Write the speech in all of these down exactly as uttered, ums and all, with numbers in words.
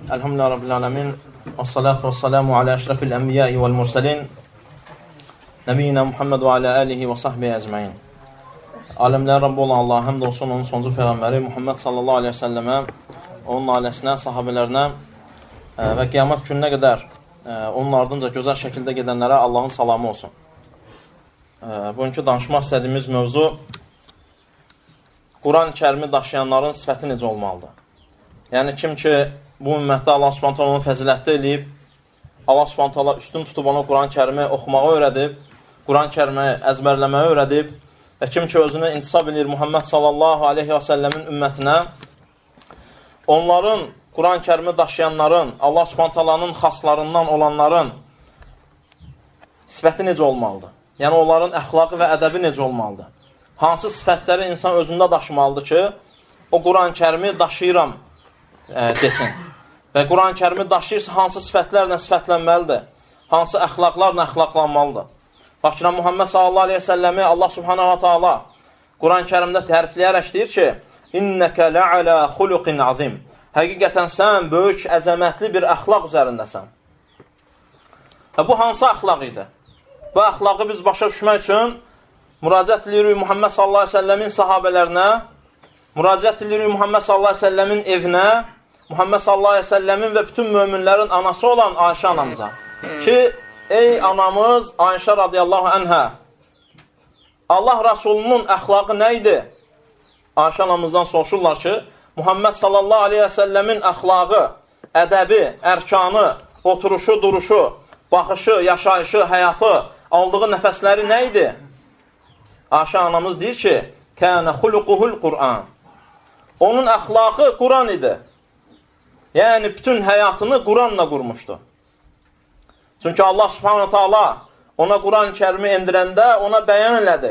Elhamdülillahi Rabbil alemin. Və salatu və salamu alə əşrafil ənbiyai vəl mursalin. Nəbiyyina Muhammed və alə alihi və sahbihi əcməin. Aləmlər Rabbi olan Allah, həmd olsun onun sonuncu Peyğəmbəri Muhammed sallallahu aleyhi və səlləmə, onun ailəsinə, sahabələrinə və qiyamət gününə qədər onun ardınca gözəl şəkildə gedənlərə Allahın salamı olsun. Bugünkü danışmaq istədiyimiz mövzu Quran-ı Kərimi daşıyanların sifəti necə olmalıdır? Yəni, kim ki, bu ümmətdə Allah Subhanahu taala onu fəzilətli eləyib, Allah Subhanahu taala üstün tutub onu Quran-ı Kərimi oxumağı öyrədib, Quran-ı Kərimi əzbərləməyi öyrədib və kim ki, özünü intisab edir Muhammed sallallahu aleyhi və səlləmin ümmətinə, onların, Quran-ı Kərimi daşıyanların, Allah Subhanahu taalanın xaslarından olanların sifəti necə olmalıdır? Yəni, onların əxlaqı və ədəbi necə olmalıdır? Hansı sifətləri insan özündə daşımalıdır ki, o Quran-ı Kərimi daşıyıram e, desin. Və Quran-ı Kərimi daşıyırsa, hansı sifətlərlə sifətlənməlidir? Hansı əxlaqlarla əxlaqlanmalıdır? Baxın, Muhammed sallallahu aleyhi və səlləmi Allah subhanahu wa ta'ala Quran-ı Kərimdə tərifləyərək deyir ki, İnnəkə lə'alə xuluqin azim. Həqiqətən sən böyük, əzəmətli bir əxlaq üzərindəsən. Və bu hansı əxlaq idi? Bu əxlaqı biz başa düşmək üçün müraciət edirik Muhammed sallallahu aleyhi və səlləmin sahabələrinə, müraciət edirik Muhammed sallallahu aleyhi və səlləmin evinə, Muhammed sallallahu aleyhi və səlləmin və bütün möminlərin anası olan Ayşə anamıza. Ki, ey anamız Ayşə radiyallahu anhə, Allah Rasulunun əxlaqı nə idi? Ayşə anamızdan soruşurlar ki, Muhammed sallallahu aleyhi və səlləmin əxlaqı, ədəbi, ərkanı, oturuşu, duruşu, baxışı, yaşayışı, həyatı, aldığı nəfəsləri nə idi? Ayşə anamız deyir ki, kənə xuluquhul Qur'an. Onun əxlaqı Quran idi. Yəni, bütün həyatını Quranla qurmuşdu. Çünki Allah subhanahu ta'ala ona Quran-ı Kərimi endirəndə ona bəyan elədi.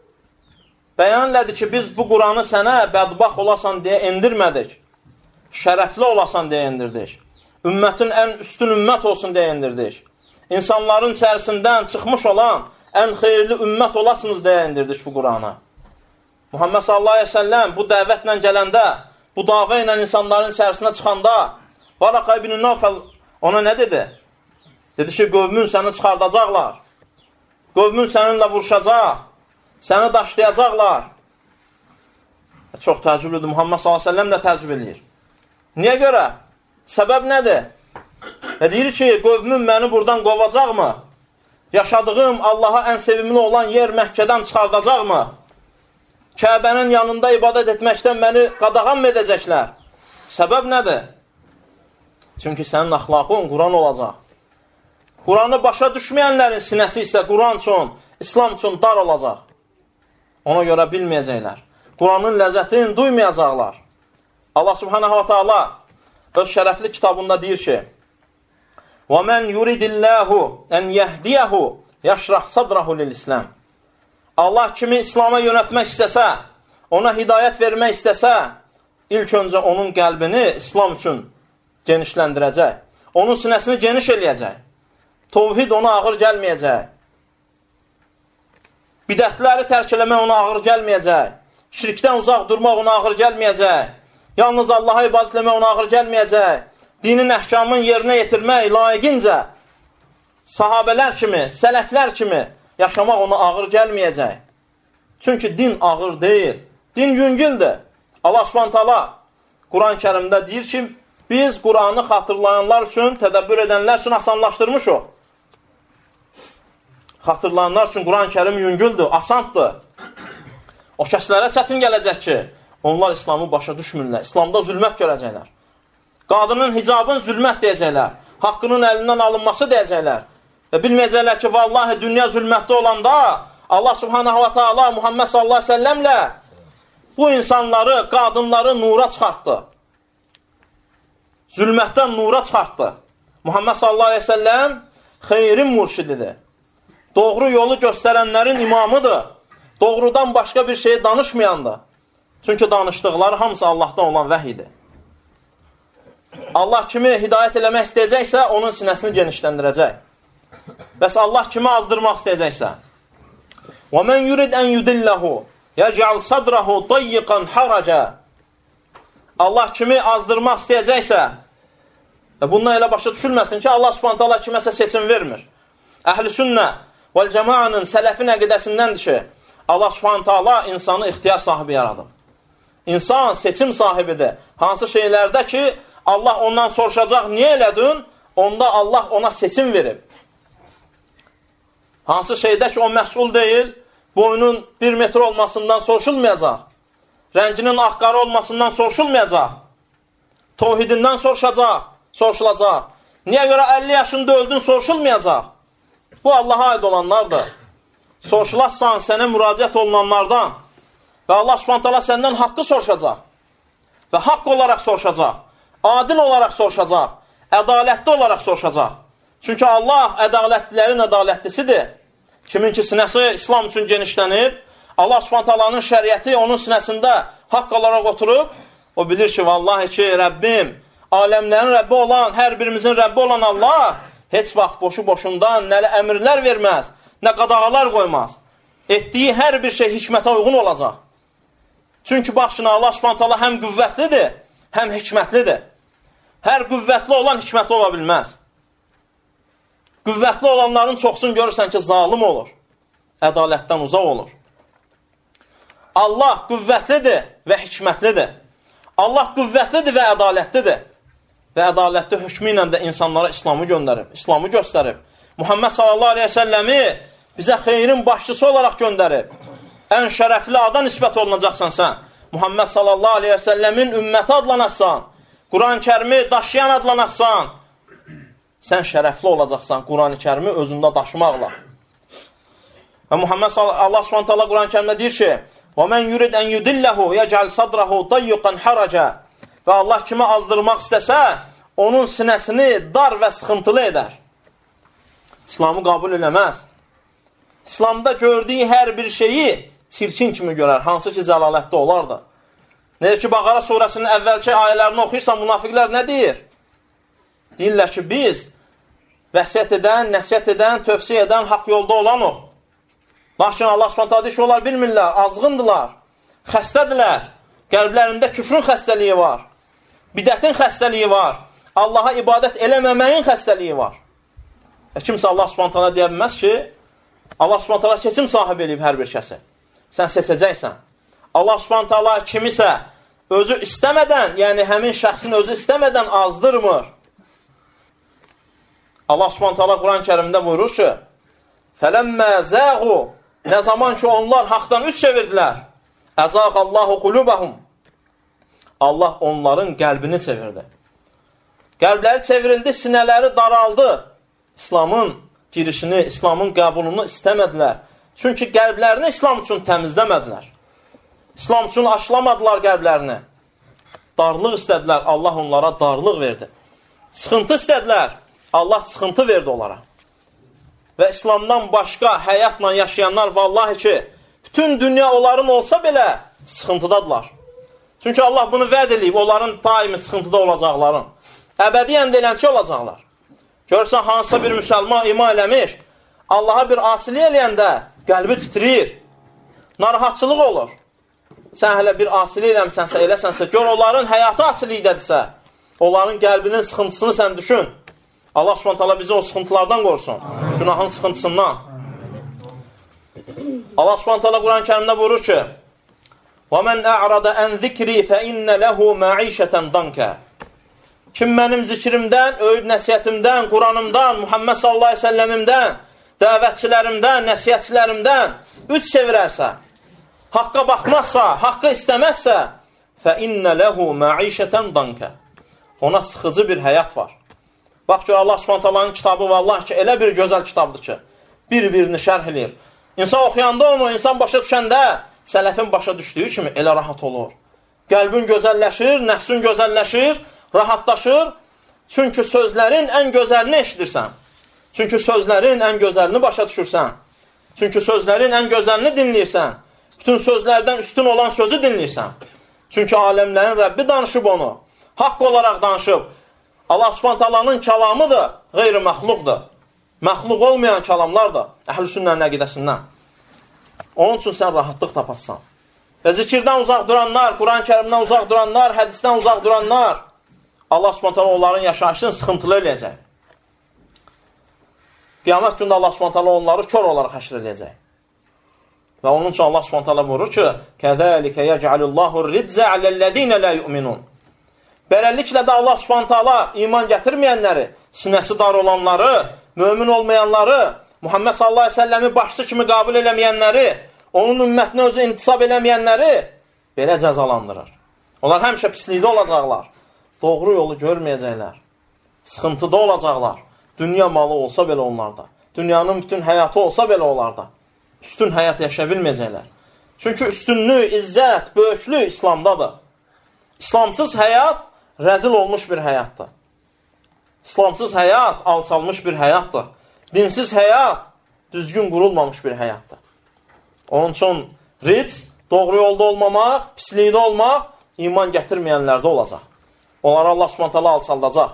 Bəyan elədi ki, biz bu Quranı sənə bədbax olasan deyə endirmədik. Şərəfli olasan deyə endirdik. Ümmətin ən üstün ümmət olsun deyə endirdik. İnsanların içərisindən çıxmış olan ən xeyirli ümmət olasınız deyə indirdik bu Qurana. Muhammed sallallahu aleyhi ve sellem bu dəvətlə gələndə, bu dava ilə insanların içərisinə çıxanda, Varaqa ibn Nawfal ona nə dedi? Dedi ki, qövmün səni çıxardacaqlar, qövmün səninlə vuruşacaq, səni daşlayacaqlar. Çox təəccüblüdür, Muhammed sallallahu aleyhi ve sellem də təəccüb edir. Niyə görə? Səbəb nədir? Və deyir ki, qövmün məni buradan qovacaqmı? Yaşadığım Allaha ən sevimli olan yer Məkkədən çıxardacaqmı? Kəbənin yanında ibadət etməkdən məni qadağan mı edəcəklər? Səbəb nədir? Çünki sənin əxlaqın Quran olacaq. Quranı başa düşməyənlərin sinəsi isə Quran üçün, İslam üçün dar olacaq. Ona görə bilməyəcəklər. Quranın ləzzətini duymayacaqlar. Allah subhanahu wa ta'ala öz şərəfli kitabında deyir ki, وَمَنْ يُرِدِ اللّٰهُ اَنْ يَهْدِيَهُ يَشْرَحْ صَدْرَهُ لِلْإِسْلَامِ. Allah kimi İslam'a yönətmək istəsə, ona hidayət vermək istəsə, ilk öncə onun qəlbini İslam üçün genişləndirəcək. Onun sinəsini geniş eləyəcək. Tovhid ona ağır gəlməyəcək. Bidətləri tərk eləmək ona ağır gəlməyəcək. Şirkdən uzaq durmaq ona ağır gəlməyəcək. Yalnız Allaha ibadət eləmək ona ağır gəlməyəcək. Dinin əhkamın yerinə yetirmək layiqincə sahabələr kimi, sələflər kimi yaşamaq ona ağır gəlməyəcək. Çünki din ağır deyil. Din yüngüldür. Allah subhanahu taala Quran-ı Kərimdə deyir ki, biz Quranı xatırlayanlar üçün, tədəbbür edənlər üçün asanlaşdırmışıq. Xatırlayanlar üçün Quran-ı Kərim yüngüldür, asandır. O kəslərə çətin gələcək ki, onlar İslamı başa düşmürlər. İslamda zülmət görəcəklər. Qadının hicabın zülmət deyəcəklər. Haqqının əlindən alınması deyəcəklər. Və bilməyəcəklər ki, vallahi dünya zülmətdə olanda Allah subhanahu wa ta'ala Muhammed sallallahu aleyhi ve sellemlə bu insanları, qadınları nura çıxartdı. Zülmətdən nura çıxartdı. Muhammed sallallahu aleyhi ve sellem xeyrin murşididir. Doğru yolu göstərənlərin imamıdır. Doğrudan başqa bir şey danışmayandır. Çünki danışdıqları hamısı Allahdan olan vəhidir. Allah kimi hidayət eləmək istəyəcəksə, onun sinəsini genişləndirəcək. Bəs Allah kimi azdırmaq istəyəcəksə, وَمَنْ يُرِدْ أَنْ يُدِلَّهُ يَجْعَلْ صَدْرَهُ ضَيِّقًا حَرَجًا. Allah kimi azdırmaq istəyəcəksə, Və bundan elə başa düşülməsin ki, Allah Subhanahu taala kiməsə seçim vermir. Əhl-i sünnə vəl cəmaənin sələfin əqidəsindəndir ki, Allah Subhanahu taala insanı ixtiyar sahibi yaradıb. İnsan seçim sahibidir. Hansı şeylərdə ki, Allah ondan soruşacaq, niyə elədin? Onda Allah ona seçim verib. Hansı şeydə ki, o məsul deyil, boynun bir metr olmasından soruşulmayacaq. Rənginin ağqarı olmasından soruşulmayacaq. Tohidindən soruşacaq, soruşulacaq. Niyə görə əlli yaşında öldün soruşulmayacaq. Bu Allaha aid olanlardır. Soruşularsan sənə müraciət olunanlardan və Allah Subhanahu taala səndən haqqı soruşacaq. Və haqq olaraq soruşacaq. Adil olaraq soruşacaq. Ədalətli olaraq soruşacaq. Çünki Allah ədalətlilərin ədalətlisidir. Kimin ki sinəsi İslam üçün genişlənib, Allah Subhanahu taalanın şəriəti onun sinəsində haqq olaraq oturub, o bilir ki, vallahi ki, Rəbbim, aləmlərin Rəbbi olan, hər birimizin Rəbbi olan Allah heç vaxt boşu-boşundan nə əmrlər verməz, nə qadağalar qoymaz. Etdiyi hər bir şey hikmətə uyğun olacaq. Çünki baxışına Allah Subhanahu taala həm qüvvətlidir, həm hikmətlidir. Hər qüvvətli olan hikmətli ola bilməz. Qüvvətli olanların çoxsunu görürsən ki, zalim olur. Ədalətdən uzaq olur. Allah qüvvətlidir və hikmətlidir. Allah qüvvətlidir və ədalətlidir. Və ədalətli hökmü ilə də insanlara İslamı göndərib, İslamı göstərib. Muhammed sallallahu aleyhi ve səlləmi bizə xeyrin başçısı olaraq göndərib. Ən şərəfli ada nisbət olunacaqsan sən. Muhammed sallallahu aleyhi ve səlləmin ümməti adlanarsan. Quran-ı Kərimi daşıyan adlanarsan. Sən şərəfli olacaqsan Quran-ı Kərimi özündə daşımaqla. Və Muhammed Allah Subhanahu taala Quran-ı Kərimdə deyir ki: "Və men yurid en yudillahu yec'al sadrahu dayyqan haraca." Və Allah kimi azdırmaq istəsə, onun sinəsini dar və sıxıntılı edər. İslamı qəbul eləməz. İslamda gördüyü hər bir şeyi çirkin kimi görər, hansı ki zəlalətdə olardı. Necə ki, Bəqərə surəsinin əvvəlki ayələrini oxuyursan, münafiqlər nə deyir? Deyirlər ki, biz vəsiyyət edən, nəsiyyət edən, tövsiyə edən, haqq yolda olan o. Lakin Allah Subhanahu taala deyir ki, onlar bilmirlər, azğındılar, xəstədirlər, qəlblərində küfrün xəstəliyi var, bidətin xəstəliyi var, Allaha ibadət eləməməyin xəstəliyi var. Və kimsə Allah Subhanahu taala deyə bilməz ki, Allah Subhanahu taala seçim sahibi eləyib hər bir kəsi. Sən seçəcəksən. Allah Subhanahu taala kimisə özü istəmədən, yəni həmin şəxsin özü istəmədən azdırmır. Allah Subhanahu taala Quran-ı Kərimdə buyurur ki: "Fələmmə zəğu", nə zaman ki onlar haqdan üç çevirdilər, "Əzaqallahu qulubahum", Allah onların qəlbini çevirdi. Qəlbləri çevrildi, sinələri daraldı. İslamın girişini, İslamın qəbulunu istəmədilər. Çünki qəlblərini İslam üçün təmizləmədilər. İslam üçün aşlamadılar qəlblərini. Darlıq istədilər, Allah onlara darlıq verdi. Sıxıntı istədilər, Allah sıxıntı verdi onlara. Və İslamdan başqa həyatla yaşayanlar vallahi ki, bütün dünya onların olsa belə sıxıntıdadılar. Çünki Allah bunu vəd edib, onların daimi sıxıntıda olacaqların. Əbədiyyən deyilənçi olacaqlar. Görürsən, hansısa bir müsəlman iman eləmiş, Allaha bir asili eləyəndə qəlbi titrir, narahatçılıq olur. Sən hələ bir asili eləmsənsə, eləsənsə, gör onların həyatı asilikdədirsə, onların qəlbinin sıxıntısını sən düşün. Allah Subhanahu taala bizi o sıxıntılardan qorusun, günahın sıxıntısından. Allah Subhanahu taala Quran-ı Kərimdə buyurur ki: وَمَنْ أَعْرَضَ أَنْ ذِكْرِي فَإِنَّ لَهُ مَعِيشَةً ضَنْكَ. Kim mənim zikrimdən, öyüd nəsiyyətimdən, Quranımdan, Muhammed sallallahu aleyhi ve səlləmimdən, dəvətçilərimdən, nəsiyyətçilərimdən üç çevirərsə, haqqa baxmazsa, haqqı istəməzsə, فَإِنَّ لَهُ مَعِيشَةً ضَنْكَ. Ona sıxıcı bir həyat var. Bax ki, Allah Subhanahu taalanın kitabı vallahi ki, elə bir gözəl kitabdır ki, bir-birini şərh edir. İnsan oxuyanda onu, insan başa düşəndə, sələfin başa düşdüyü kimi elə rahat olur. Qəlbin gözəlləşir, nəfsin gözəlləşir, rahatlaşır. Çünki sözlərin ən gözəlini eşidirsən. Çünki sözlərin ən gözəlini başa düşürsən. Çünki sözlərin ən gözəlini dinləyirsən. Bütün sözlərdən üstün olan sözü dinləyirsən. Çünki aləmlərin Rəbbi danışıb onu. Haqq olaraq danışıb. Allah Subhanahu taalanın kəlamıdır, qeyri-məxluqdur. Məxluq olmayan kəlamlardır, əhl-i sünnənin əqidəsindən. Onun üçün sən rahatlıq tapassan. Və zikirdən uzaq duranlar, Quran-ı Kərimdən uzaq duranlar, hədisdən uzaq duranlar, Allah Subhanahu taala onların yaşayışını sıxıntılı eləyəcək. Qiyamət gündə Allah Subhanahu taala onları kör olaraq həşr eləyəcək. Və onun üçün Allah Subhanahu taala buyurur ki: "Kəzəlikə yec'alullahu r-ridzə aləl-ləzīnə la yu'minun." Beləliklə də Allah Subhanahu taala iman gətirməyənləri, sinəsi dar olanları, mömin olmayanları, Muhammed sallallahu əleyhi və səlləmi başçı kimi qəbul eləməyənləri, onun ümmətinə özü intisab eləməyənləri belə cəzalandırır. Onlar həmişə pislikdə olacaqlar. Doğru yolu görməyəcəklər. Sıxıntıda olacaqlar. Dünya malı olsa belə onlarda. Dünyanın bütün həyatı olsa belə onlarda. Üstün həyat yaşaya bilməyəcəklər. Çünki üstünlük, izzət, böyüklük İslamdadır. İslamsız həyat rəzil olmuş bir həyatdır. İslamsız həyat alçalmış bir həyatdır. Dinsiz həyat düzgün qurulmamış bir həyatdır. Onun üçün ric, doğru yolda olmamaq, pislikdə olmaq iman gətirməyənlərdə olacaq. Onları Allah Subhanahu taala alçaldacaq.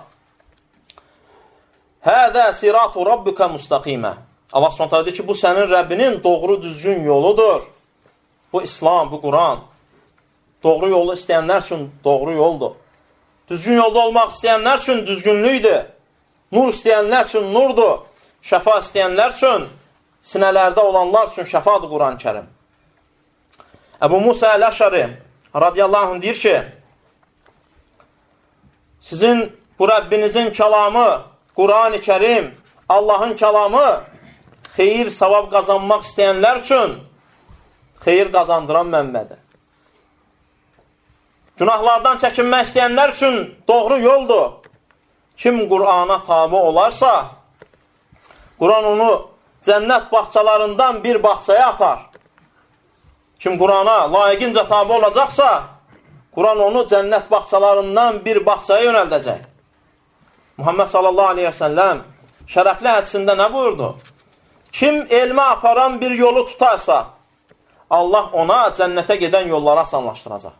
Həzə siratu rabbika mustaqimə. Allah Subhanahu taala deyir ki, bu sənin Rəbbinin doğru düzgün yoludur. Bu İslam, bu Quran. Doğru yolu istəyənlər üçün doğru yoldur. Düzgün yolda olmaq istəyənlər üçün düzgünlükdür. Nur istəyənlər üçün nurdur. Şəfa istəyənlər üçün, sinələrdə olanlar üçün şəfadır Quran-ı Kərim. Əbu Musa Əl-Əşəri radiyallahu anh deyir ki, sizin bu Rəbbinizin kəlamı, Quran-ı Kərim, Allahın kəlamı xeyir, savab qazanmaq istəyənlər üçün xeyir qazandıran mənbədir. Günahlardan çəkinmək istəyənlər üçün doğru yoldur. Kim Qur'ana tabi olarsa, Quran onu cənnət bağçalarından bir bağçaya atar. Kim Qur'ana layiqincə tabi olacaqsa, Quran onu cənnət bağçalarından bir bağçaya yönəldəcək. Muhammed sallallahu aleyhi ve sellem şərəfli hədisində nə buyurdu? Kim elmə aparan bir yolu tutarsa, Allah ona cənnətə gedən yolları asanlaşdıracaq.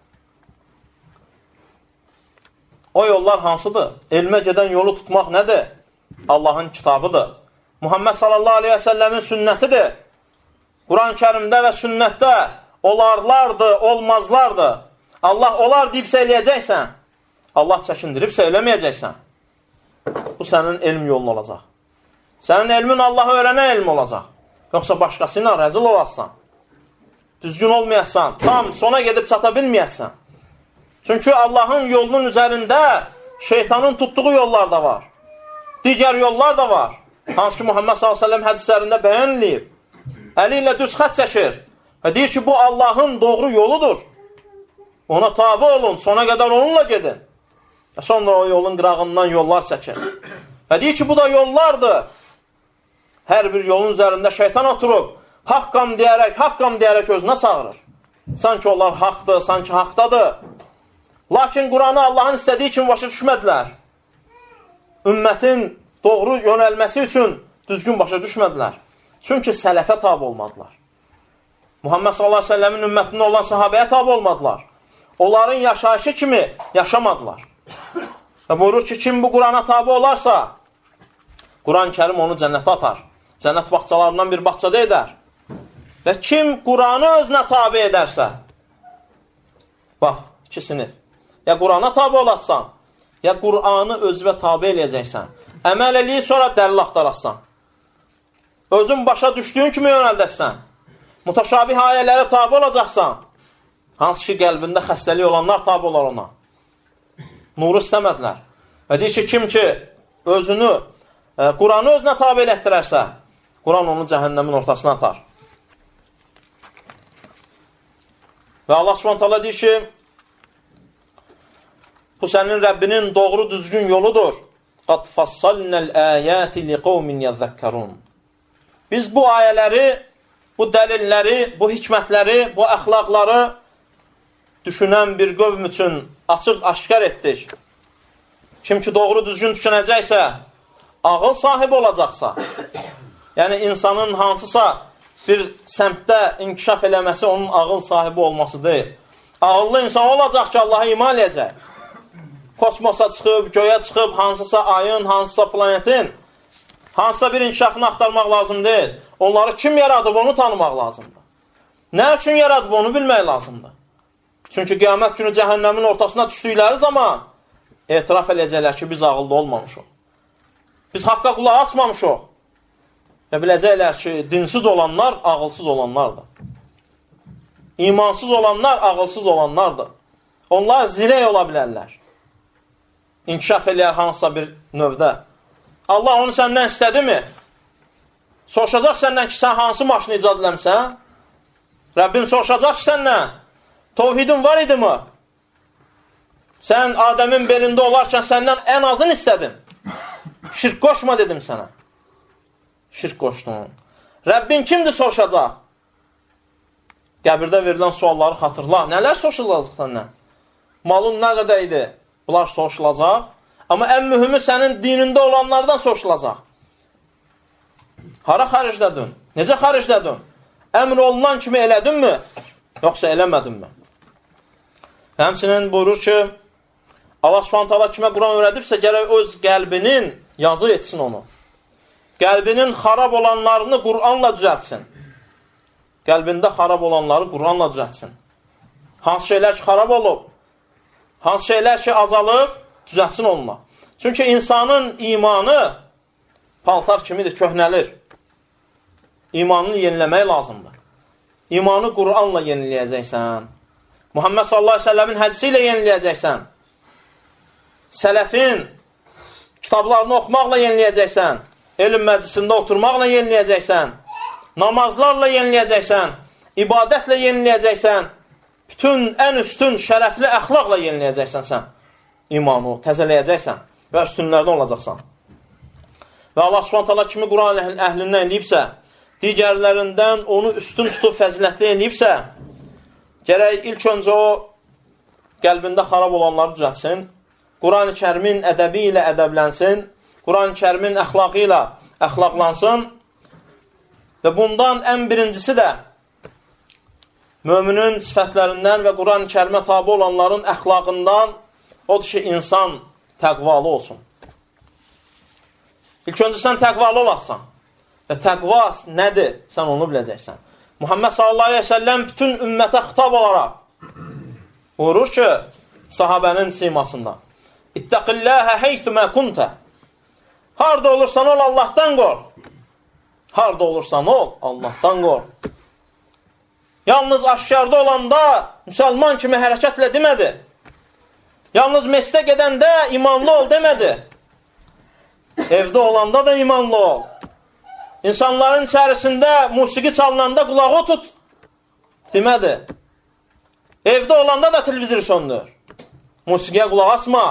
O yollar hansıdır? Elmə gedən yolu tutmaq nədir? Allahın kitabıdır. Muhammed sallallahu aleyhi ve sellemin sünnətidir. Quran-ı Kərimdə və sünnətdə olarlardır, olmazlardır. Allah olar deyib söyləyəcəksən, Allah çəkindirib söyləməyəcəksən. Bu sənin elm yolun olacaq. Sənin elmin Allahı öyrənən elm olacaq. Yoxsa başqası ilə rəzil olarsan. Düzgün olmayasan, tam sona gedib çata bilməyəsən. Çünki Allahın yolunun üzərində şeytanın tutduğu yollar da var. Digər yollar da var. Hansı ki Muhammed sallallahu aleyhi ve sellem hədislərində bəyan edib. Əli ilə düz xət çəkir. Və deyir ki, bu Allahın doğru yoludur. Ona tabi olun, sona qədər onunla gedin. Sonra o yolun qırağından yollar çəkir. Və deyir ki, bu da yollardır. Hər bir yolun üzərində şeytan oturub, haqqam deyərək, haqqam deyərək özünə çağırır. Sanki onlar haqdır, sanki haqdadır. Lakin Quranı Allahın istədiyi kimi başa düşmədilər. Ümmətin doğru yönəlməsi üçün düzgün başa düşmədilər. Çünki sələfə tabi olmadılar. Muhammed sallallahu aleyhi ve sellemin ümmətində olan sahabəyə tabi olmadılar. Onların yaşayışı kimi yaşamadılar. Və buyurur ki, kim bu Qurana tabi olarsa, Quran-ı Kərim onu cənnətə atar. Cənnət bağçalarından bir bağçada edər. Və kim Quranı özünə tabi edərsə, bax, iki sinif. Ya Qurana tabi olarsan, ya Qur'anı özünə tabi eləyəcəksən. Əməl eləyib sonra dəlil axtararsan. Özün başa düşdüyün kimi yönəldəsən. Mutaşabih ayələrə tabi olacaqsan. Hansı ki, qəlbində xəstəlik olanlar tabi olar ona. Nuru istəmədilər. Və deyir ki, kim ki, özünü, e, Quranı özünə tabi elətdirərsə, Quran onu cəhənnəmin ortasına atar. Və Allah Subhanahu taala deyir ki, bu sənin Rəbbinin doğru düzgün yoludur. Qad fassalnal ayati liqaumin yezekkerun. Biz bu ayələri, bu dəlilləri, bu hikmətləri, bu əxlaqları düşünən bir qövm üçün açıq aşkar etdik. Kim ki doğru düzgün düşünəcəksə, ağıl sahibi olacaqsa, yəni insanın hansısa bir səmtdə inkişaf eləməsi onun ağıl sahibi olması deyil. Ağıllı insan olacaq ki, Allaha iman edəcək. Kosmosa çıxıb, göyə çıxıb, hansısa ayın, hansısa planetin, hansısa bir inkişafını axtarmaq lazım deyil. Onları kim yaradıb, onu tanımaq lazımdır. Nə üçün yaradıb, onu bilmək lazımdır. Çünki qiyamət günü cəhənnəmin ortasına düşdükləri zaman etiraf eləyəcəklər ki, biz ağıllı olmamışıq. Biz haqqa qulaq asmamışıq. Və biləcəklər ki, dinsiz olanlar ağılsız olanlardır. İmansız olanlar ağılsız olanlardır. Onlar zirək ola bilərlər. İnkişaf eləyər hansısa bir növdə. Allah onu səndən istədi mi? Soruşacaq səndən ki, sən hansı maşını icad eləmsən? Rəbbim soruşacaq ki, səndən tovhidin var idi mi? Sən Adəmin belində olarkən səndən ən azını istədim. Şirk qoşma dedim sənə. Şirk qoşdun. Rəbbin kimdir soruşacaq? Qəbirdə verilən sualları xatırla. Nələr soruşulacaq səndən? Malın nə qədər idi? Bunlar soruşulacaq. Amma ən mühümü sənin dinində olanlardan soruşulacaq. Hara xariclədin? Necə xariclədin? Əmr olunan kimi elədinmi? Yoxsa eləmədinmi? Həmçinin buyurur ki, Allah Subhanahu taala kimə Quran öyrədibsə, gərək öz qəlbinin yazı etsin onu. Qəlbinin xarab olanlarını Qur'anla düzəltsin. Qəlbində xarab olanları Qur'anla düzəltsin. Hansı şeylər ki, xarab olub, hansı şeylər ki, azalıb, düzəltsin onunla. Çünki insanın imanı paltar kimidir, köhnəlir. İmanını yeniləmək lazımdır. İmanı Qur'anla yeniləyəcəksən. Muhammed sallallahu aleyhi ve sellemin hədisi ilə yeniləyəcəksən. Sələfin kitablarını oxumaqla yeniləyəcəksən. Elm məclisində oturmaqla yeniləyəcəksən. Namazlarla yeniləyəcəksən. İbadətlə yeniləyəcəksən. Bütün ən üstün şərəfli əxlaqla yeniləyəcəksən sən. İmanı təzələyəcəksən və üstünlərdə olacaqsan. Və Allah Subhanahu taala kimi Quran əhlindən eləyibsə, digərlərindən onu üstün tutub fəzilətli eləyibsə, gərək ilk öncə o qəlbində xarab olanları düzəltsin, Quran-ı Kərimin ədəbi ilə ədəblənsin, Quran-ı Kərimin əxlaqı ilə əxlaqlansın və bundan ən birincisi də möminin sifətlərindən və Quran-ı Kərimə tabi olanların əxlaqından odur ki, insan təqvalı olsun. İlk öncə sən təqvalı olasın və təqva nədir? Sən onu biləcəksən. Muhammed sallallahu aleyhi ve sellem bütün ümmətə xitab olaraq buyurur ki, sahabənin simasında İttəqilləhə heythümə kuntə. Harada olursan ol, Allahdan qor. Harada olursan ol, Allahdan qor. Yalnız aşkarda olanda müsəlman kimi hərəkətlə demədi. Yalnız mescidə gedəndə imanlı ol demədi. Evdə olanda da imanlı ol. İnsanların içərisində musiqi çalınanda qulağı tut demədi. Evdə olanda da televizor söndür. Musiqiyə qulaq asma.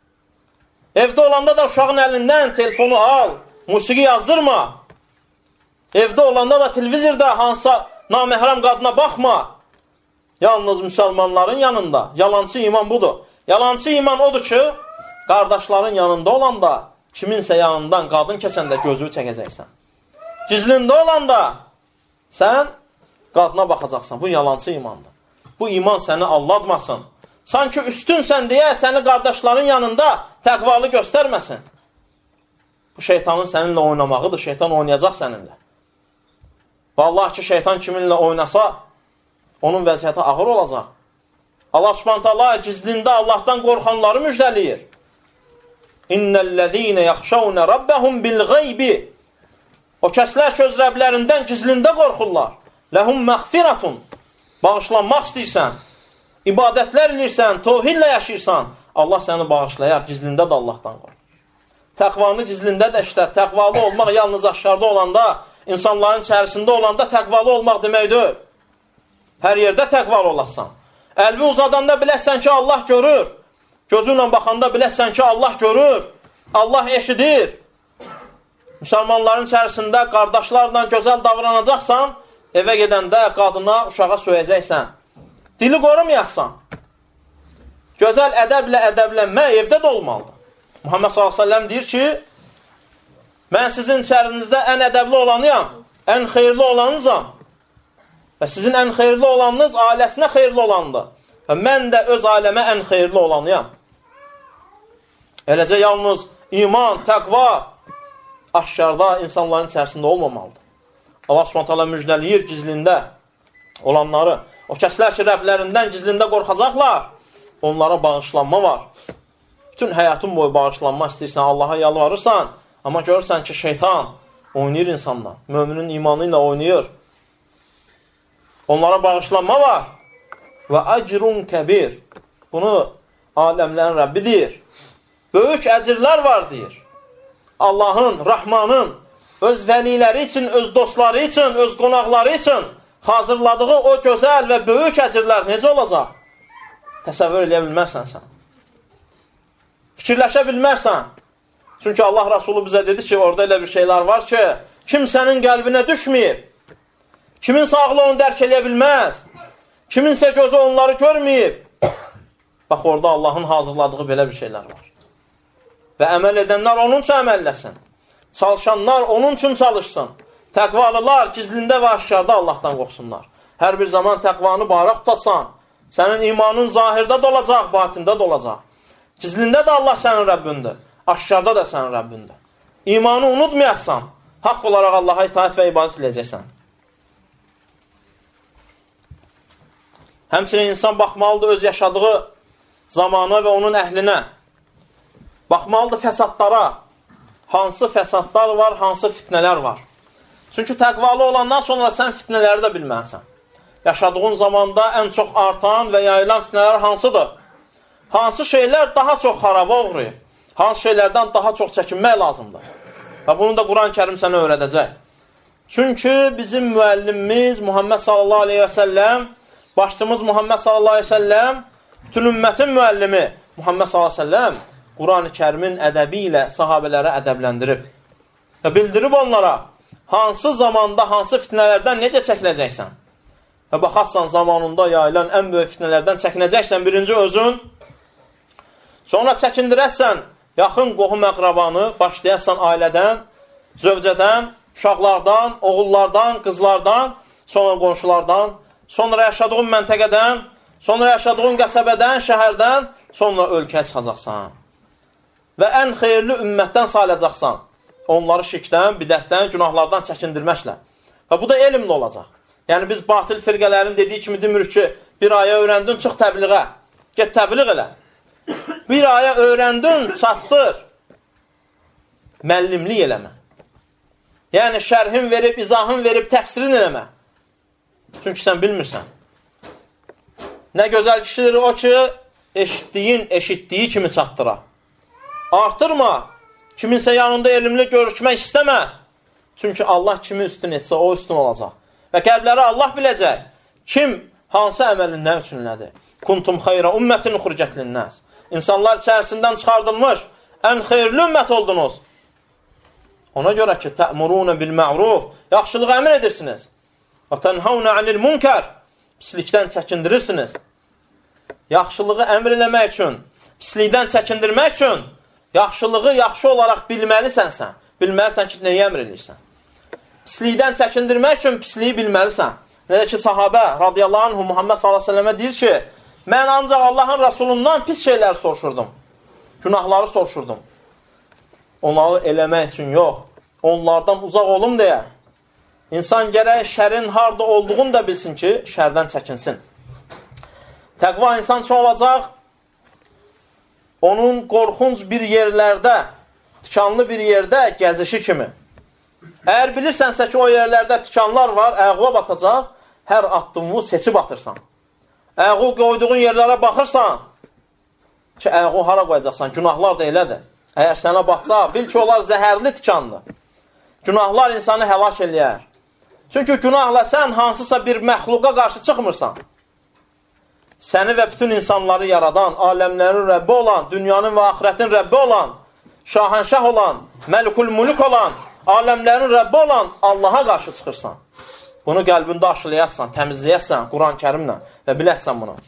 Evdə olanda da uşağın əlindən telefonu al. Musiqi yazdırma. Evdə olanda da televizorda hansısa naməhrəm qadına baxma. Yalnız müsəlmanların yanında yalancı iman budur. Yalancı iman odur ki, qardaşların yanında olanda kiminsə yanından qadın kəsəndə gözünü çəkəcəksən. Gizlində olanda sən qadına baxacaqsan. Bu yalancı imandır. Bu iman səni aldatmasın. Sanki üstünsən deyə səni qardaşların yanında təqvalı göstərməsin. Bu şeytanın səninlə oynamağıdır. Şeytan oynayacaq səninlə. Vallahi ki, şeytan kiminlə oynasa, onun vəziyyəti ağır olacaq. Allah Subhanahu taala gizlində Allahdan qorxanları müjdəliyir. İnnellezîne yaxşavne rabbahum bil-gaybi. O kəslər ki, öz Rəblərindən gizlində qorxurlar. Ləhum məğfiratun. Bağışlanmaq istəyirsən, ibadətlər edirsən, tovhidlə yaşayırsan, Allah səni bağışlayar, gizlində də Allahdan qorx. Təqvanı gizlində də işlət. Təqvalı olmaq yalnız aşkarda olanda, insanların içərisində olanda təqvalı olmaq deməkdir. Hər yerdə təqvalı olasan. Əlvi uzadanda biləsən ki, Allah görür. Gözü ilə baxanda biləsən ki, Allah görür. Allah eşidir. Müsəlmanların içərisində qardaşlarla gözəl davranacaqsan, evə gedəndə qadına, uşağa söyləyəcəksən. Dili qorumayaqsan. Gözəl ədəblə ədəblənmə evdə də olmalıdır. Muhammed sallallahu aleyhi ve sellem deyir ki, mən sizin içərinizdə ən ədəbli olanıyam, ən xeyirli olanınızam. Və sizin ən xeyirli olanınız ailəsinə xeyirli olandır. Və mən də öz ailəmə ən xeyirli olanıyam. Eləcə yalnız iman, təqva aşkarda insanların içərisində olmamalıdır. Allah Subhanahu taala müjdəliyir gizlində olanları. O kəslər ki, Rəblərindən gizlində qorxacaqlar, onlara bağışlanma var. bütün həyatın boyu bağışlanma istəyirsən, Allaha yalvarırsan, amma görürsən ki, şeytan oynayır insanla, müminin imanı ilə oynayır. Onlara bağışlanma var. Və əcrun kəbir. Bunu aləmlərin Rəbbi deyir. Böyük əcrlər var deyir. Allahın, Rahmanın öz vəliləri üçün, öz dostları üçün, öz qonaqları üçün hazırladığı o gözəl və böyük əcrlər necə olacaq? Təsəvvür eləyə bilmərsən sən. Fikirləşə bilmərsən. Çünki Allah Rasulü bizə dedi ki, orada elə bir şeylər var ki, kimsənin qəlbinə düşməyib, kimin sağlığı onu dərk eləyə bilməz, kiminsə gözü onları görməyib. Bax, orada Allahın hazırladığı belə bir şeylər var. Və əməl edənlər onun üçün əməlləsin. Çalışanlar onun üçün çalışsın. Təqvalılar gizlində və aşkarda Allahdan qorxsunlar. Hər bir zaman təqvanı baraq tutasan, sənin imanın zahirdə də olacaq, batində də olacaq. Gizlində də Allah sənin Rəbbindir, aşkarda da sənin Rəbbindir. İmanı unutmayasan, haqq olaraq Allaha itaat və ibadət edəcəksən. Həmçinin insan baxmalıdır öz yaşadığı zamana və onun əhlinə. Baxmalıdır fəsadlara. Hansı fəsadlar var, hansı fitnələr var. Çünki təqvalı olandan sonra sən fitnələri də bilməlisən. Yaşadığın zamanda ən çox artan və yayılan fitnələr hansıdır? Hansı şeylər daha çox xaraba uğrayır? Hansı şeylərdən daha çox çəkinmək lazımdır? Və bunu da Quran-Kərim sənə öyrədəcək. Çünki bizim müəllimimiz Muhammed sallallahu aleyhi və səlləm, başçımız Muhammed sallallahu aleyhi və səlləm, bütün ümmətin müəllimi Muhammed sallallahu aleyhi və səlləm Quran-ı Kərimin ədəbi ilə sahabələrə ədəbləndirib və bildirib onlara hansı zamanda, hansı fitnələrdən necə çəkinəcəksən. Və baxarsan zamanında yayılan ən böyük fitnələrdən çəkinəcəksən birinci özün, sonra çəkindirəsən yaxın qohum əqrabanı, başlayasan ailədən, zövcədən, uşaqlardan, oğullardan, qızlardan, sonra qonşulardan, sonra yaşadığın məntəqədən, sonra yaşadığın qəsəbədən, şəhərdən, sonra ölkəyə çıxacaqsan. Və ən xeyirli ümmətdən sayılacaqsan. Onları şirkdən, bidətdən, günahlardan çəkindirməklə. Və bu da elmlə olacaq. Yəni biz batil firqələrin dediyi kimi demirik ki, bir aya öyrəndin, çıx təbliğə. Get təbliğ elə. Bir aya öyrəndin, çatdır. Məllimlik eləmə. Yəni şərhin verib, izahın verib, təfsirin eləmə. Çünki sən bilmirsən. Nə gözəl kişidir o ki, eşitdiyin, eşitdiyi kimi çatdıra. Artırma. Kiminsə yanında elmli görüşmək istəmə. Çünki Allah kimi üstün etsə, o üstün olacaq. Və qəlbləri Allah biləcək. Kim, hansı əməlin nə üçün nədir? Kuntum xeyra ümmətin uxurcət linnəs. İnsanlar içərisindən çıxardılmış, ən xeyirli ümmət oldunuz. Ona görə ki, tə'muruna bil ma'ruf, yaxşılığı əmr edirsiniz. Və tənhavna anil munkar, pislikdən çəkindirirsiniz. Yaxşılığı əmr eləmək üçün, pislikdən çəkindirmək üçün, yaxşılığı yaxşı olaraq bilməlisən sən. Bilməlisən ki, nəyi əmr edirsən. Pislikdən çəkindirmək üçün pisliyi bilməlisən. Necə ki, sahabə radiyallahu anhu Muhammed sallallahu aleyhi ve sellemə deyir ki, mən ancaq Allahın Rasulundan pis şeylər soruşurdum. Günahları soruşurdum. Onları eləmək üçün yox. Onlardan uzaq olum deyə. İnsan gərək şərin harada olduğunu da bilsin ki, şərdən çəkinsin. Təqva insan üçün olacaq, onun qorxunc bir yerlərdə, tikanlı bir yerdə gəzişi kimi. Əgər bilirsənsə ki, o yerlərdə tikanlar var, əğuğa batacaq, hər addımını seçib atırsan. Əğu qoyduğun yerlərə baxırsan ki, əğu hara qoyacaqsan, günahlar da elədir. Əgər sənə batsa, bil ki, onlar zəhərli tikandır. Günahlar insanı həlak eləyər. Çünki günahla sən hansısa bir məxluqa qarşı çıxmırsan. Səni və bütün insanları yaradan, aləmlərin Rəbbi olan, dünyanın və axirətin Rəbbi olan, şahənşah olan, məlikul mulk olan, aləmlərin Rəbbi olan Allaha qarşı çıxırsan. Bunu qəlbində aşılayarsan, təmizləyərsən Quran-Kərimlə və biləsən bunu.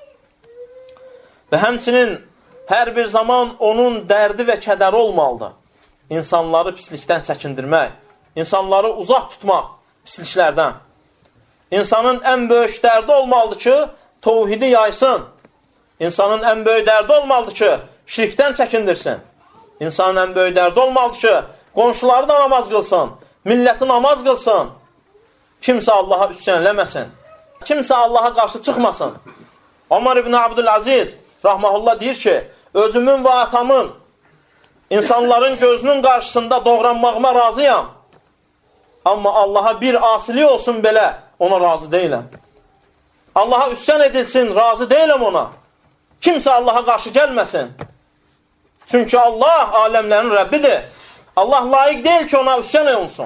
Və həmçinin hər bir zaman onun dərdi və kədəri olmalıdır. İnsanları pislikdən çəkindirmək, insanları uzaq tutmaq pisliklərdən. İnsanın ən böyük dərdi olmalıdır ki, təvhidi yaysın. İnsanın ən böyük dərdi olmalıdır ki, şirkdən çəkindirsin. İnsanın ən böyük dərdi olmalıdır ki, qonşuları da namaz qılsın, milləti namaz qılsın. Kimsə Allaha üsyan eləməsin. Kimsə Allaha qarşı çıxmasın. Ömər ibn Abdülaziz rahmehullah deyir ki, özümün və atamın, insanların gözünün qarşısında doğranmağıma razıyam. Amma Allaha bir asili olsun belə, ona razı deyiləm. Allaha üsyan edilsin, razı deyiləm ona. Kimsə Allaha qarşı gəlməsin. Çünki Allah aləmlərin Rəbbidir. Allah layiq deyil ki, ona üsyan olunsun.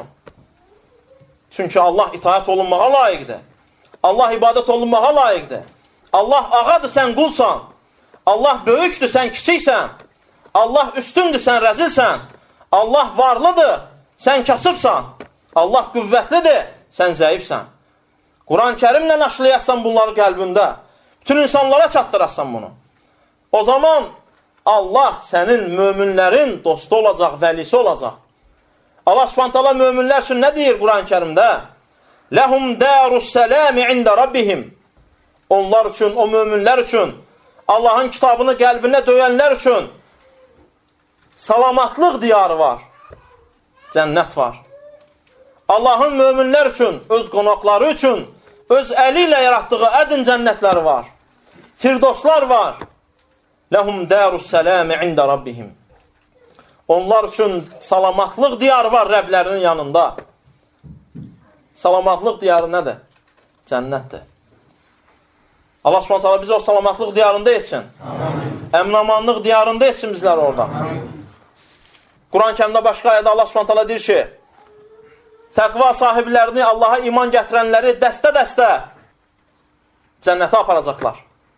Çünki Allah itaət olunmağa layiqdir. Allah ibadət olunmağa layiqdir. Allah ağadır, sən qulsan. Allah böyükdür, sən kiçiksən. Allah üstündür, sən rəzilsən. Allah varlıdır, sən kasıbsan. Allah qüvvətlidir, sən zəifsən. Quran-ı Kərimlə naşlayasan bunları qəlbində. Bütün insanlara çatdırasan bunu. O zaman Allah sənin möminlərin dostu olacaq, vəlisi olacaq. Allah Subhanahu taala möminlər üçün nə deyir Quran-ı Kərimdə? Ləhum darus salam ində rabbihim. Onlar üçün, o möminlər üçün, Allahın kitabını qəlbinə döyənlər üçün salamatlıq diyarı var. Cənnət var. Allahın möminlər üçün, öz qonaqları üçün, öz əli ilə yaratdığı ədin cənnətləri var. Firdoslar var. Ləhum darus salam ində rabbihim. Onlar üçün salamatlıq diyarı var Rəblərinin yanında. Salamatlıq diyarı nədir? Cənnətdir. Allah Subhanahu taala bizi o salamatlıq diyarında etsin. Əmin-amanlıq diyarında etsin bizləri orada. Quran-ı Kərimdə başqa ayədə Allah Subhanahu taala deyir ki, təqva sahiblərini, Allaha iman gətirənləri dəstə-dəstə cənnətə aparacaqlar.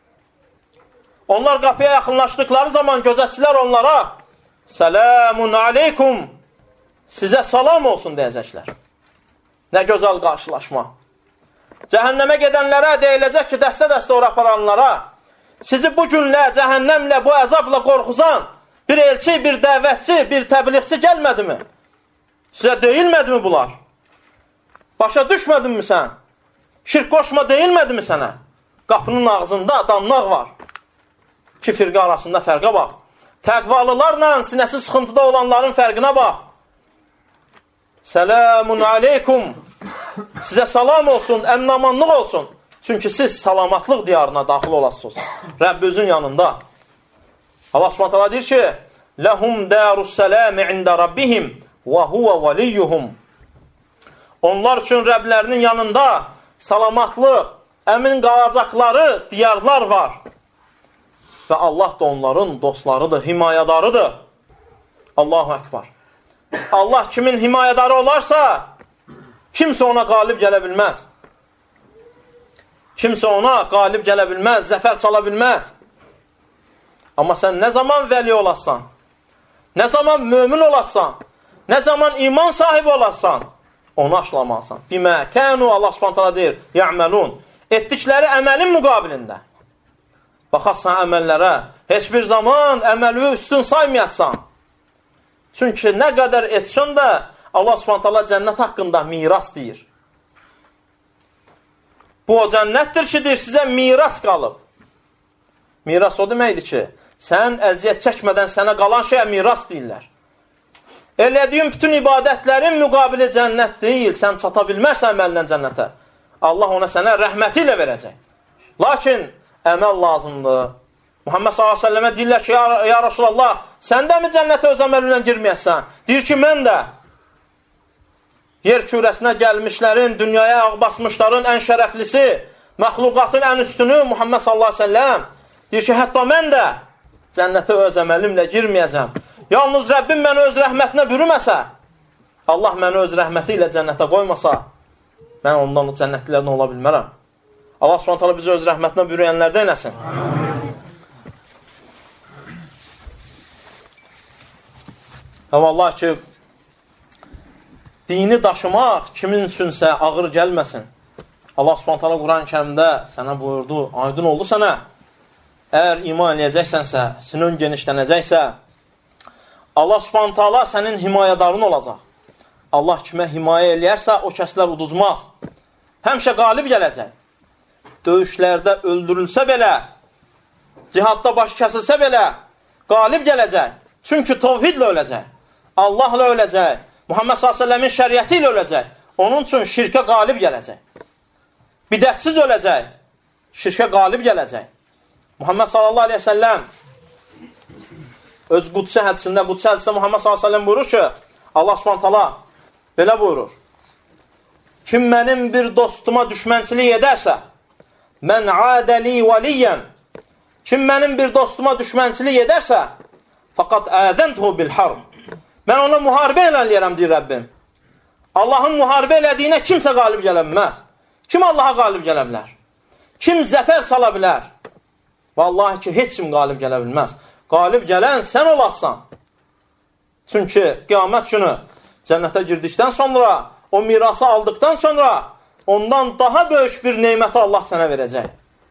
Onlar qapıya yaxınlaşdıqları zaman gözətçilər onlara Selamun aleykum, sizə salam olsun deyəcəklər. Nə gözəl qarşılaşma. Cəhənnəmə gedənlərə deyiləcək ki, dəstə-dəstə ora aparanlara, sizi bu günlə, cəhənnəmlə, bu əzabla qorxuzan bir elçi, bir dəvətçi, bir təbliğçi gəlmədimi? Sizə deyilmədimi bunlar? Başa düşmədinmi sən? Şirk qoşma deyilmədimi sənə? Qapının ağzında damlaq var. İki firqə arasında fərqə bax. Təqvalılarla sinəsi sıxıntıda olanların fərqinə bax. Selamun aleykum. Sizə salam olsun, əmin-amanlıq olsun. Çünki siz salamatlıq diyarına daxil olasınız. Rəbbinizin yanında. Allah Subhanahu taala deyir ki, Ləhum darus salam ində rabbihim və huve valiyyuhum. Onlar üçün Rəblərinin yanında salamatlıq, əmin qalacaqları diyarlar var. Və Allah da onların dostlarıdır, himayədarıdır. Allahu Ekber. Allah kimin himayədarı olarsa, kimsə ona qalib gələ bilməz. Kimsə ona qalib gələ bilməz, zəfər çala bilməz. Amma sən nə zaman vəli olarsan, nə zaman mömin olarsan, nə zaman iman sahibi olarsan, onu aşlamalısan. Bimə kənu, Allah Subhanahu taala deyir, ya'melun. Etdikləri əməlin müqabilində. Baxarsan əməllərə, heç bir zaman əməli üstün saymayasan. Çünki nə qədər etsən də Allah Subhanahu taala cənnət haqqında miras deyir. Bu o cənnətdir ki, deyir, sizə miras qalıb. Miras o deməkdir ki, sən əziyyət çəkmədən sənə qalan şeyə miras deyirlər. Elədiyin bütün ibadətlərin müqabili cənnət deyil, sən çata bilmərsən əməllə cənnətə. Allah ona sənə rəhməti ilə verəcək. Lakin əməl lazımdır. Muhammed sallallahu aleyhi ve sellemə deyirlər ki, ya, ya Rasulallah, sən də mi cənnətə öz əməlinlə girməyəsən? Deyir ki, mən də. Yer kürəsinə gəlmişlərin, dünyaya ağ basmışların ən şərəflisi, məxluqatın ən üstünü Muhammed sallallahu aleyhi ve sellem. Deyir ki, hətta mən də cənnətə öz əməlimlə girməyəcəm. Yalnız Rəbbim məni öz rəhmətinə bürüməsə, Allah məni öz rəhməti ilə cənnətə qoymasa, mən ondan cənnətlilərdən ola bilmərəm. Allah Subhanahu taala bizi öz rəhmətinə bürüyənlərdən eləsin. Və vallahi ki, dini daşımaq kimin üçünsə ağır gəlməsin. Allah Subhanahu taala Quran-ı Kərimdə sənə buyurdu, aydın oldu sənə. Əgər iman edəcəksənsə, sinun genişlənəcəksə, Allah Subhanahu taala sənin himayədarın olacaq. Allah kimə himayə eləyərsə, o kəslər uduzmaz. Həmişə qalib gələcək. Döyüşlərdə öldürülsə belə, cihadda baş kəsilsə belə, qalib gələcək. Çünki tovhidlə öləcək. Allahla öləcək. Muhammed sallallahu aleyhi ve sellemin şəriəti ilə öləcək. Onun üçün şirkə qalib gələcək. Bidətsiz öləcək. Şirkə qalib gələcək. Muhammed sallallahu aleyhi ve sellem öz Qudsi hədisində, Qudsi hədisində Muhammed sallallahu əleyhi və səlləm buyurur ki, Allah Subhanahu taala belə buyurur. Kim mənim bir dostuma düşmənçilik edərsə, mən adəli valiyyən, kim mənim bir dostuma düşmənçilik edərsə, faqat ədəntuhu bil harb. Mən ona müharibə eləyərəm, deyir Rəbbim. Allahın müharibə elədiyinə kimsə qalib gələ bilməz. Kim Allaha qalib gələ bilər? Kim zəfər çala bilər? Vallahi ki, heç kim qalib gələ bilməz. Qalib gələn sən olarsan. Çünki qiyamət günü cənnətə girdikdən sonra, o mirası aldıqdan sonra ondan daha böyük bir neyməti Allah sənə verəcək.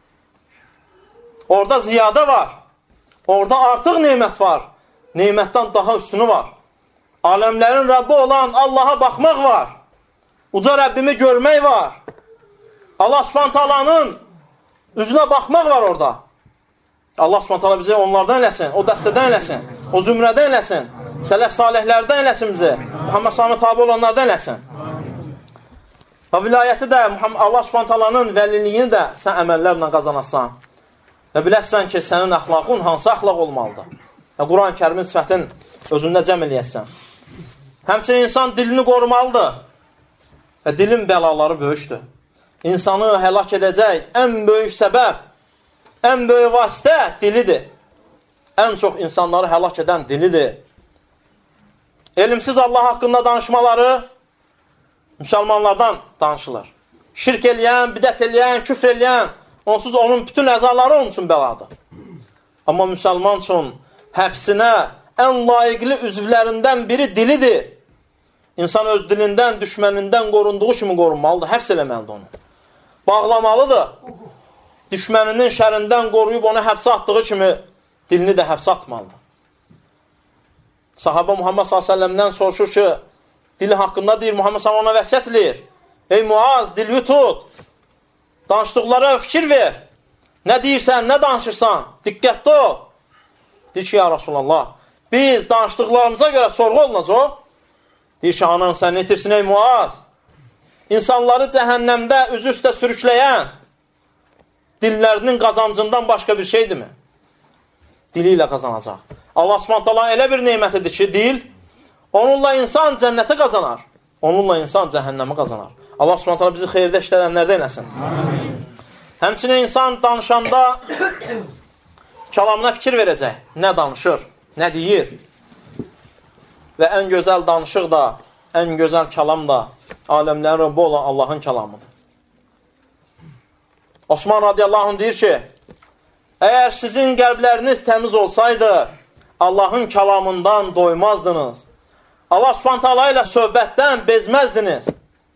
Orada ziyadə var. Orada artıq neymət var. Neymətdən daha üstünü var. Aləmlərin Rəbbi olan Allaha baxmaq var. Uca Rəbbimi görmək var. Allah Subhanahu taalanın üzünə baxmaq var orada. Allah Subhanahu taala bizi onlardan eləsin, o dəstədən eləsin, o zümrədən eləsin, sələf salihlərdən eləsin bizi, Muhammed sallallahu tabi olanlardan eləsin. Və vilayəti də, Allah Subhanahu taalanın vəliliyini də sən əməllərlə qazanasan. Və biləsən ki, sənin əxlaqın hansı əxlaq olmalıdır. Və Quran-ı Kərimin sifətin özündə cəm eləyəsən. Həmçinin insan dilini qorumalıdır. Və dilin bəlaları böyükdür. İnsanı həlak edəcək ən böyük səbəb, ən böyük vasitə dilidir. Ən çox insanları həlak edən dilidir. Elmsiz Allah haqqında danışmaları müsəlmanlardan danışılır. Şirk eləyən, bidət eləyən, küfr eləyən, onsuz onun bütün əzaları onun üçün bəladır. Amma müsəlman üçün həbsinə ən layiqli üzvlərindən biri dilidir. İnsan öz dilindən, düşmənindən qorunduğu kimi qorunmalıdır, həbs eləməlidir onu. Bağlamalıdır. Düşməninin şərindən qoruyub onu həbsə atdığı kimi dilini də həbsə atmalıdır. Sahabə Muhammed sallallahu əleyhi və səlləmdən soruşur ki, dili haqqında deyir, Muhammed sallallahu ona vəsiyyət eləyir. Ey Muaz, dilini tut. Danışdıqlara fikir ver. Nə deyirsən, nə danışırsan? Diqqətli ol. Deyir ki, ya Rasulallah, biz danışdıqlarımıza görə sorğu olunacaq. Deyir ki, anan sən netirsin ey Muaz. İnsanları cəhənnəmdə üzü üstə sürükləyən dillərinin qazancından başqa bir şeydirmi? Dili ilə qazanacaq. Allah Subhanahu taala elə bir neymətidir ki, dil, onunla insan cənnəti qazanar. Onunla insan cəhənnəmi qazanar. Allah Subhanahu taala bizi xeyirdə işlədənlərdə eləsin. Həmçinin insan danışanda kəlamına fikir verəcək. Nə danışır, nə deyir. Və ən gözəl danışıq da, ən gözəl kəlam da aləmlərin Rəbbi olan Allahın kəlamıdır. Osman radiyallahu anh deyir ki, əgər sizin qəlbləriniz təmiz olsaydı, Allahın kəlamından doymazdınız. Allah Subhanahu taala ilə söhbətdən bezməzdiniz.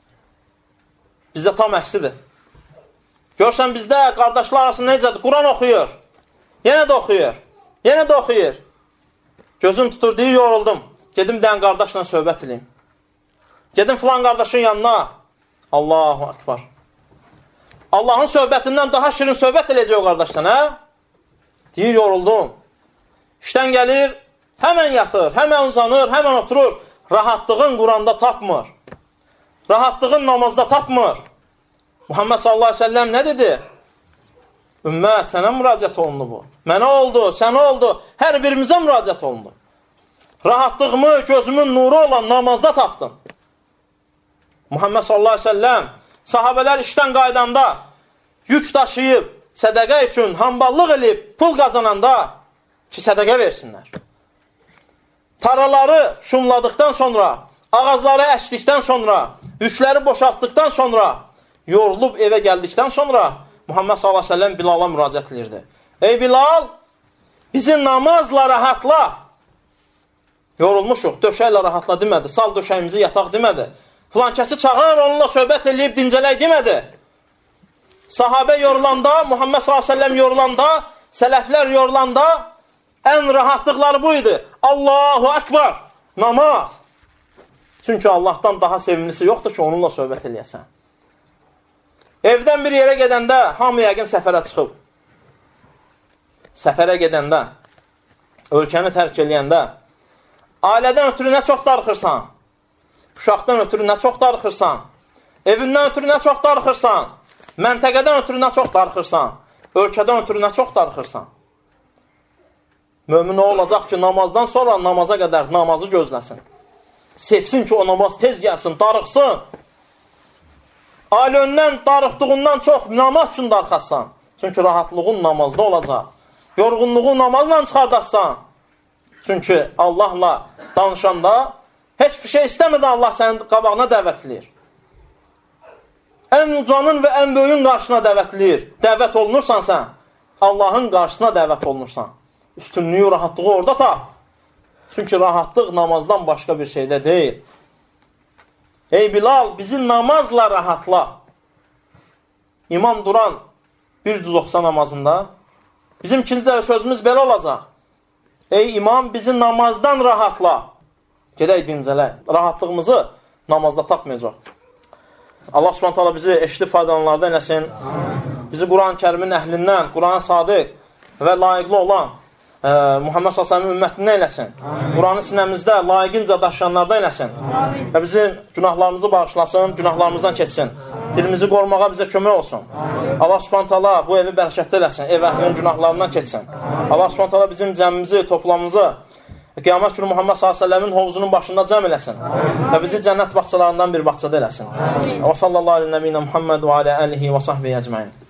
Bizdə tam əksidir. Görsən bizdə qardaşlar arasında necədir? Quran oxuyur. Yenə də oxuyur. Yenə də oxuyur. Gözün tutur, deyir, yoruldum. Gedim dən qardaşla söhbət edeyim. Gedim filan qardaşın yanına. Allahu Akbar. Allahın söhbətindən daha şirin söhbət eləyəcək o qardaşdan, hə? Deyir, yoruldum. İşdən gəlir, həmən yatır, həmən uzanır, həmən oturur. Rahatlığın Quranda tapmır. Rahatlığın namazda tapmır. Muhammed sallallahu əleyhi və səlləm nə dedi? Ümmət, sənə müraciət olundu bu. Mənə oldu, sənə oldu. Hər birimizə müraciət olundu. Rahatlığımı, gözümün nuru olan namazda tapdım. Muhammed sallallahu əleyhi və səlləm sahabələr işdən qaydanda yük daşıyıb, sədəqə üçün hamballıq edib, pul qazananda ki, sədəqə versinlər. Taraları şumladıqdan sonra, ağacları əkdikdən sonra, yükləri boşaltdıqdan sonra, yorulub evə gəldikdən sonra Muhammed sallallahu əleyhi və səlləm Bilala müraciət edirdi. Ey Bilal, bizi namazla rahatla. Yorulmuşuq, döşəklə rahatla demədi. Sal döşəyimizi yataq demədi. Filankəsi çağır, onunla söhbət eləyib dincələk demədi. Sahabə yorulanda, Muhammed sallallahu əleyhi və səlləm yorulanda, sələflər yorulanda ən rahatlıqları bu idi. Allahu Akbar, namaz. Çünki Allahdan daha sevimlisi yoxdur ki, onunla söhbət eləyəsən. Evdən bir yerə gedəndə, hamı yəqin səfərə çıxıb. Səfərə gedəndə, ölkəni tərk eləyəndə, ailədən ötürü nə çox darıxırsan, uşaqdan ötürü nə çox darıxırsan, evindən ötürü nə çox darıxırsan, məntəqədən ötürü nə çox darıxırsan, ölkədən ötürü nə çox darıxırsan. Mömin o olacaq ki, namazdan sonra namaza qədər namazı gözləsin. Sevsin ki, o namaz tez gəlsin, darıqsın. Ailəndən darıqdığından çox namaz üçün darıxasan. Çünki rahatlığın namazda olacaq. Yorğunluğu namazla çıxardassan. Çünki Allahla danışanda heç bir şey istəmədən Allah sənin qabağına dəvət edir. Ən ucanın və ən böyüyün qarşısına dəvət edir. Dəvət olunursan sən, Allahın qarşısına dəvət olunursan. Üstünlüyü, rahatlığı orada tap. Çünki rahatlıq namazdan başqa bir şeydə deyil. Ey Bilal, bizi namazla rahatla. İmam Duran bir yüz oxsan namazında bizim ikinci sözümüz belə olacaq. Ey imam, bizi namazdan rahatla. Gedək dincələk. Rahatlığımızı namazda tapmayacaq. Allah Subhanahu taala bizi eşli faydalanlardan eləsin. Bizi Quran-ı Kərimin əhlindən, Quran-ı sadiq və layiqli olan e, Muhammed sallallahu əleyhi və səlləmin ümmətindən eləsin. Quranı sinəmizdə layiqincə daşıyanlardan eləsin. Amin. Və bizim günahlarımızı bağışlasın, günahlarımızdan keçsin. Dilimizi qorumağa bizə kömək olsun. Amin. Allah Subhanahu taala bu evi bərəkətli eləsin, ev əhlinin günahlarından keçsin. Allah Subhanahu taala bizim cəmimizi, toplamımızı Qiyamət günü Muhammed sallallahu əleyhi və səlləmin hovuzunun başında cəm eləsin. Amin. Və bizi cənnət bağçalarından bir bağçada eləsin. Amin. Və sallallahu aleyhi və səlləm Muhammed və alə alihi və sahbihi əcmaîn.